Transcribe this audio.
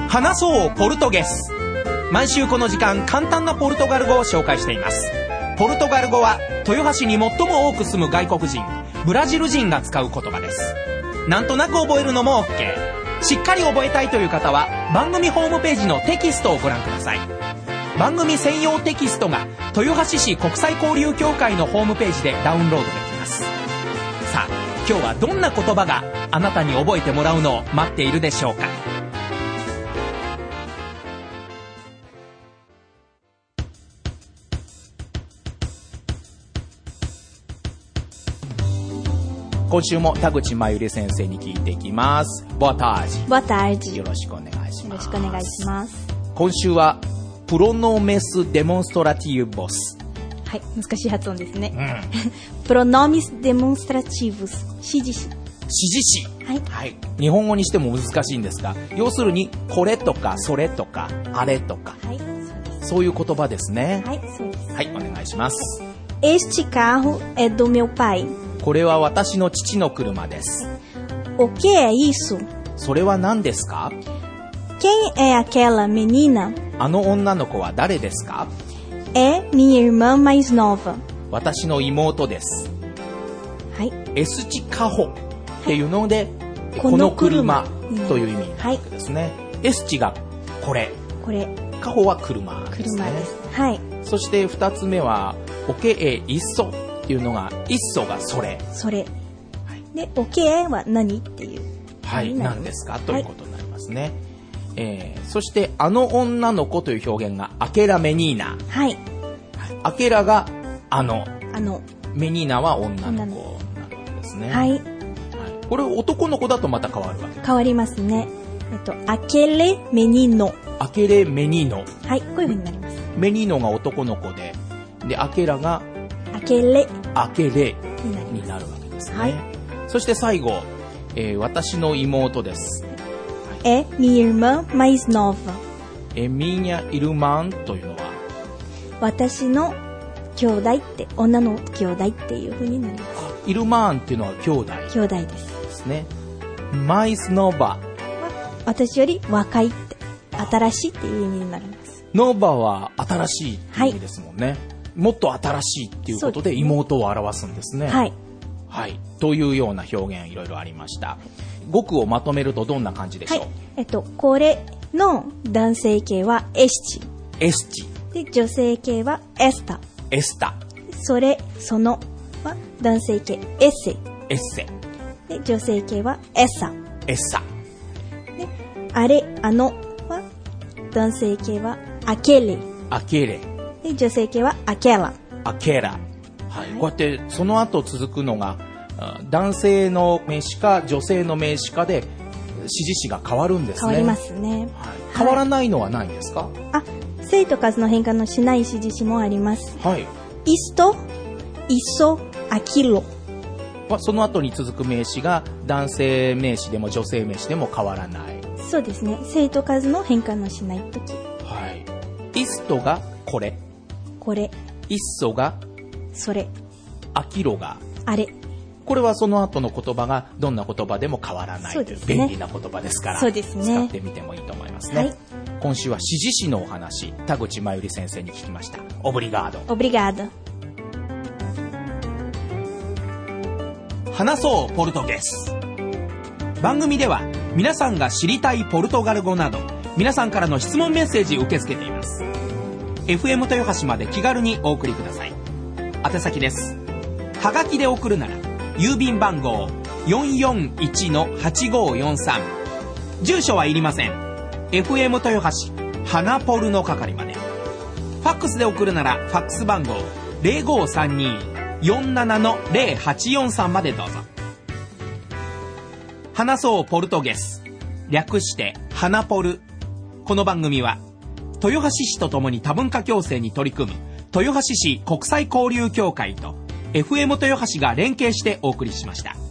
話そうポルトゲス。毎週この時間、簡単なポルトガル語を紹介しています。ポルトガル語は豊橋に最も多く住む外国人、ブラジル人が使う言葉です。なんとなく覚えるのも OK。 しっかり覚えたいという方は番組ホームページのテキストをご覧ください。番組専用テキストが豊橋市国際交流協会のホームページでダウンロードできます。さあ、今日はどんな言葉があなたに覚えてもらうのを待っているでしょうか。今週も田口真由里先生に聞いていきます。Boa tarde。 Boa tarde。 よろしくお願いします。 よろしくお願いします。 今週はプロノメスデモンストラティブス。 はい、難しい発音ですね。Pronomes demonstrativos。指示詞。 指示詞。 はい。 はい。日本語にしても難しいんですが、要するにこれとかそれとかあれとか、 はい、そうです。 そういう言葉ですね。 はい、そうです。 はい、お願いします。 Este carro é do meu pai。 これは私の父の車です。 O que é isso？ それは何ですか？ Quem é aquela menina？ あの女の子は誰ですか？ É minha irmã mais nova。 私の妹です。 はい。 エスチカホっていうので、この車という意味なわけですね。エスチがこれ。 これ。 カホは車ですね。 車です。はい。 そして二つ目は、オケエイッソっていうのが、イッソがそれ。 それ。はい、で、オケエは何っていう。 はい、何ですかということになりますね。そして、あの女の子という表現が、アケラメニーナ。 はい。 アケラが、あの。メニーナは女の子なわけですね。 はい。 これ男の子だとまた変わるわけです。 変わりますね。アケレメニーノ。 アケレメニーノ。 はい、こういう風になります。 メニーノが男の子で、で、アケラが、 アケレになるわけですね。 はい。 そして最後、私の妹です。 É minha irmã mais nova。 minha irmã というのは、 私の兄弟って、女の兄弟っていう風になります。 イルマーンっていうのは兄弟。 兄弟です。 ですね。mais nova。 私より若いって、新しいっていう意味になります。 ノーバは新しいっていう意味ですもんね。はい、もっと新しいっていうことで妹を表すんですね。 はい。 はい。というような表現いろいろありました。語句をまとめるとどんな感じでしょう？ はい。これの男性形はエスチ。 エスチ。 で、女性形はエスタ。 エスタ。 それ、そのは男性形エッセ。 エッセ。 で、女性形はエッサ。 エッサ。 で、あれ、あのは男性形はアケレ。 アケレ。 で、女性形はアケラ。 アケラ。はい。こうやってその後続くのが男性の名詞か女性の名詞かで指示詞が変わるんですね。 変わりますね。 はい、変わらないのはないんですか？ 性と数の変化のしない指示詞もあります。 はい。 isto、isso、aquilo。 その後に続く名詞が男性名詞でも女性名詞でも変わらない。 そうですね。性と数の変化のしないとき。 はい。isto がこれ。 これ。 isso がそれ。 aquilo があれ。 これはその後の言葉がどんな言葉でも変わらないという、便利な言葉ですから、 そうですね、 使ってみてもいいと思いますね。はい、今週は指示詞のお話、田口真由里先生に聞きました。オブリガード。 オブリガード。 話そうポルトゲス。番組では皆さんが知りたいポルトガル語など、皆さんからの質問メッセージ受け付けています。FM 豊橋まで気軽にお送りください。宛先です。はがきで送るなら郵便番号 441-8543。 住所はいりません。 FM 豊橋花ポルの係まで。ファックスで送るならファックス番号 0532-47-0843 までどうぞ。話そうポルトゲス、略して花ポル。この番組は豊橋市とともに多文化共生に取り組む豊橋市国際交流協会とFM 豊橋が連携してお送りしました。